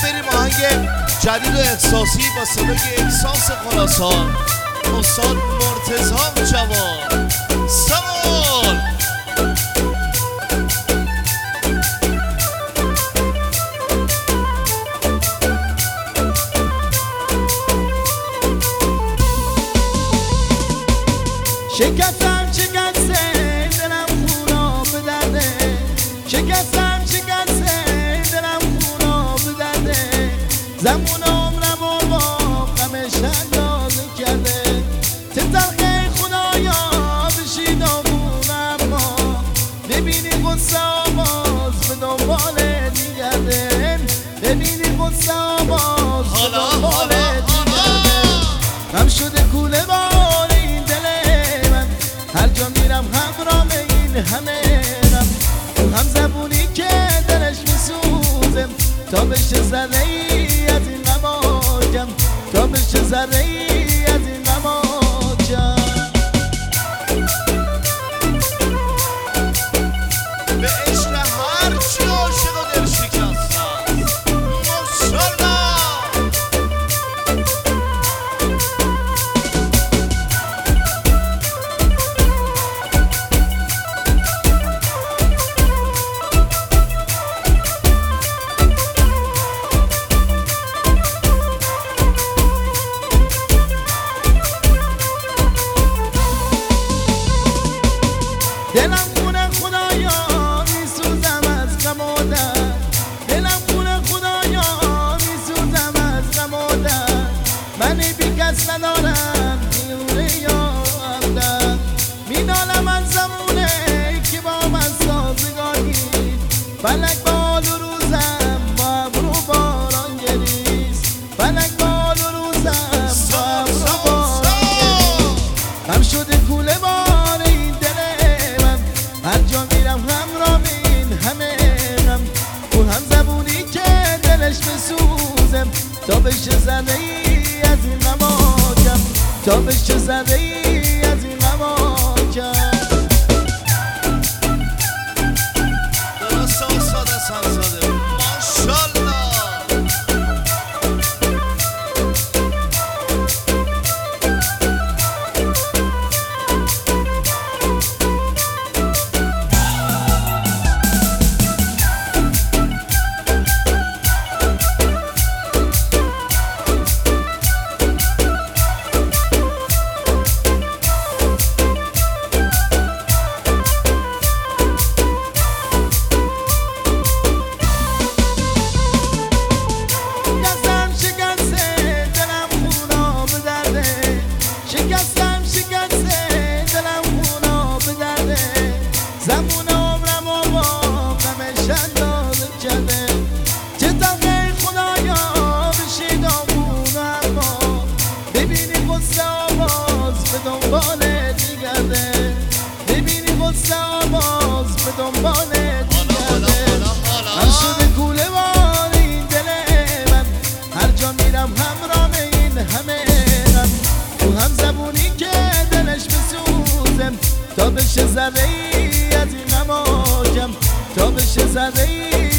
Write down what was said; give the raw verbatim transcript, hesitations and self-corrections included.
بریم آهنگ جدید و احساسی با صدای احساس خراسان استاد مرتضی جوان سوال. شکستم شکسته دلم خونا به درده، شکستم شکسته دلم خونا به درده، زمان عمرم و با غمش اندازه کرده، چه تلخه خدایا بشی داغون اما ببینی غصه آباز به دنبال دیگرده، ببینی غصه آباز به دنبال دیگرده، هم شده کوله بار این دل من، هر جا میرم همراه این همه غم، هم زبونی که دلش میسوزم تا بشه ذره ای از این غماکم، تا بشه ذره ای از این غماکم. به عشق هر چی عاشق و دل شکستم ماشاءالله. دلم خونه خدایا میسوزم از غم و درد، دلم خونه خدایا میسوزم از غم و درد، من بی کس ندارم میونه یا همدرد، مینالم از زمونه که با من سازگاری، فلک بال و روزم با ابرو باران گریست، فلک بال و روزم با ابرو باران گریست، هم شده کوله بار این دل من، هر جا میرم همراه این همه غم، اون هم زبونی که دلش بسوزم تا بشه ذره ای از این غماکم، تا بشه ذره ای از این غماکم. درست استاد حسن‌زاده ماشاءالله. شکستم شکسته دلم خونا به درده، زمان عمرم و با غمش اندازه کرده، چه تلخه خدایا بشی داغون اما ببینی غصه آباز به دنبال دیگرده، ببینی غصه آباز به دنبال دیگرده، هم شده کوله بار این دل من، هر جا میرم همراه این همه غم، اون هم زبونی که دلش بسوزم تا بشه ذره ای از این غماکم، تا بشه ذره ای